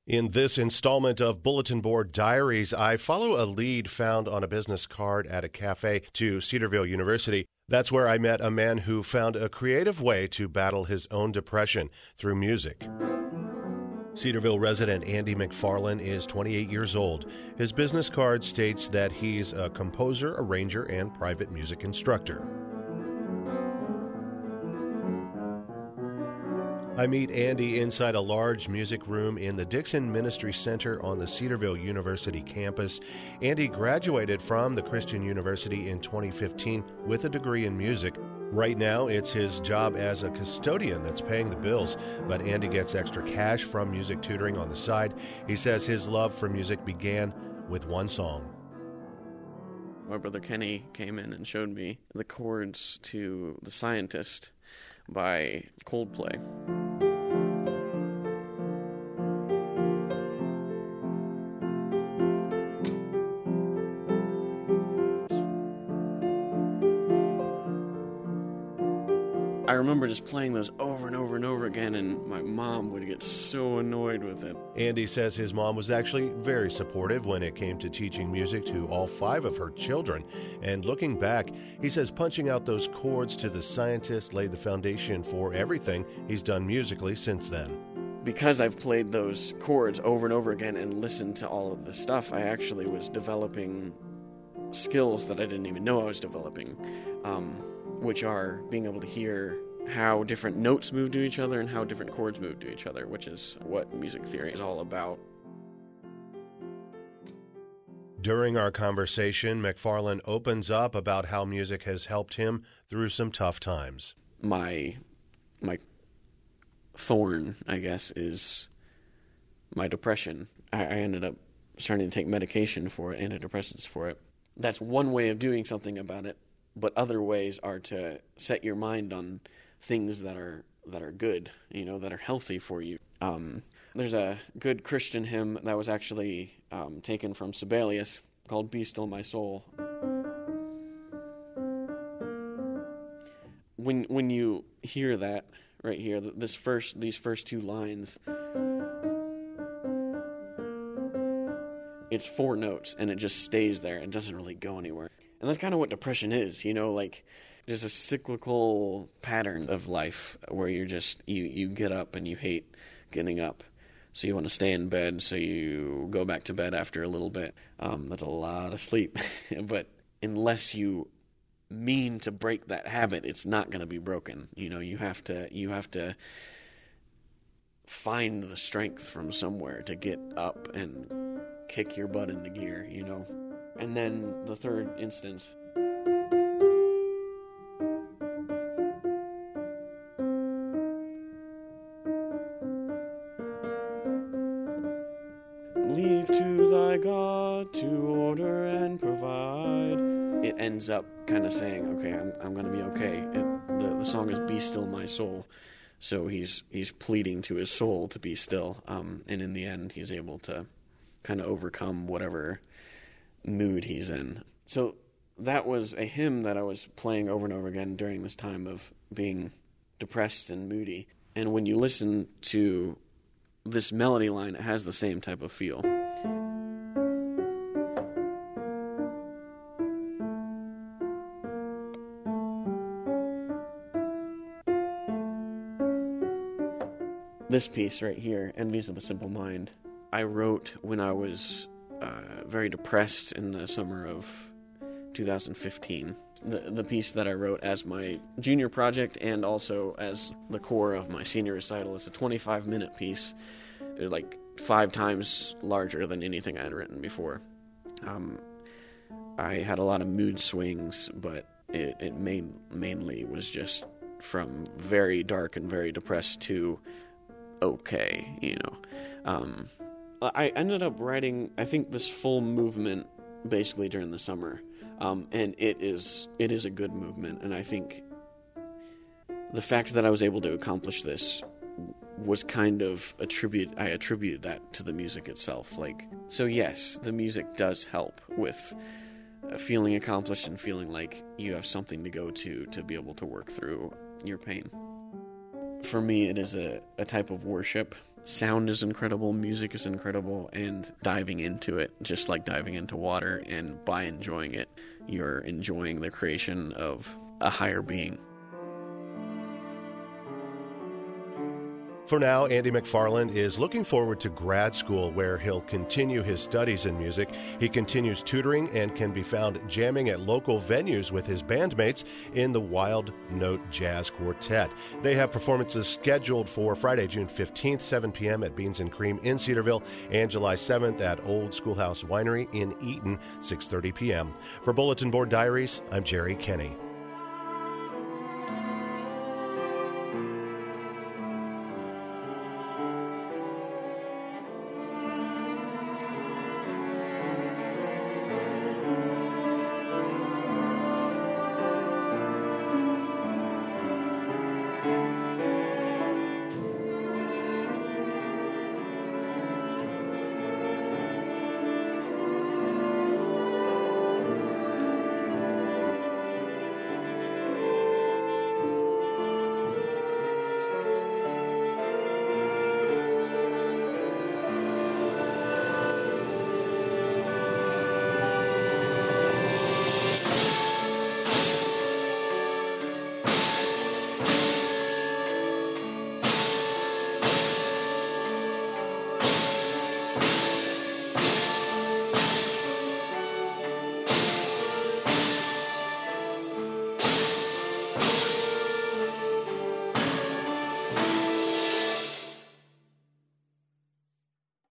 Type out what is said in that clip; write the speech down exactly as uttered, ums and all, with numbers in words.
In this installment of Bulletin Board Diaries, I follow a lead found on a business card at a cafe to Cedarville University. That's where I met a man who found a creative way to battle his own depression through music. Cedarville resident Andy McFarland is twenty-eight years old. His business card states that he's a composer, arranger, and private music instructor. I meet Andy inside a large music room in the Dixon Ministry Center on the Cedarville University campus. Andy graduated from the Christian University in twenty fifteen with a degree in music. Right now, it's his job as a custodian that's paying the bills, but Andy gets extra cash from music tutoring on the side. He says his love for music began with one song. My brother Kenny came in and showed me the chords to The Scientist by Coldplay. I remember just playing those over and over and over again, and my mom would get so annoyed with it. Andy says his mom was actually very supportive when it came to teaching music to all five of her children. And looking back, he says punching out those chords to The Scientist laid the foundation for everything he's done musically since then. Because I've played those chords over and over again and listened to all of the stuff, I actually was developing skills that I didn't even know I was developing, um, which are being able to hear how different notes move to each other and how different chords move to each other, which is what music theory is all about. During our conversation, McFarland opens up about how music has helped him through some tough times. My my thorn, I guess, is my depression. I, I ended up starting to take medication for it, antidepressants for it. That's one way of doing something about it, but other ways are to set your mind on things that are that are good, you know, that are healthy for you. Um, there's a good Christian hymn that was actually um, taken from Sibelius called "Be Still My Soul." When when you hear that right here, this first these first two lines, it's four notes and it just stays there. It doesn't really go anywhere. And that's kind of what depression is, you know, like there's a cyclical pattern of life where you're just, you, you get up and you hate getting up. So you want to stay in bed, so you go back to bed after a little bit. Um, that's a lot of sleep. But unless you mean to break that habit, it's not going to be broken. You know, you have to, you have to find the strength from somewhere to get up and kick your butt into gear, you know. And then the third instance. Leave to thy God to order and provide. It ends up kind of saying, okay, I'm I'm going to be okay. It, the the song is "Be Still My Soul," so he's he's pleading to his soul to be still. Um, and in the end, he's able to kind of overcome whatever mood he's in. So that was a hymn that I was playing over and over again during this time of being depressed and moody. And when you listen to this melody line, it has the same type of feel. This piece right here, Envies of the Simple Mind, I wrote when I was uh, very depressed in the summer of two thousand fifteen. The, the piece that I wrote as my junior project and also as the core of my senior recital is a twenty-five minute piece, like five times larger than anything I had written before. Um, I had a lot of mood swings, but it, it main, mainly was just from very dark and very depressed to okay, you know. Um, I ended up writing, I think, this full movement basically during the summer, um, and it is it is a good movement, and I think the fact that I was able to accomplish this was kind of attribute I attribute that to the music itself. Like, so yes, the music does help with uh, feeling accomplished and feeling like you have something to go to to be able to work through your pain. For me, it is a, a type of worship. Sound is incredible, music is incredible, and diving into it, just like diving into water, and by enjoying it, you're enjoying the creation of a higher being. For now, Andy McFarland is looking forward to grad school, where he'll continue his studies in music. He continues tutoring and can be found jamming at local venues with his bandmates in the Wild Note Jazz Quartet. They have performances scheduled for Friday, June fifteenth, seven p.m. at Beans and Cream in Cedarville, and July seventh at Old Schoolhouse Winery in Eaton, six thirty p.m. For Bulletin Board Diaries, I'm Jerry Kenny.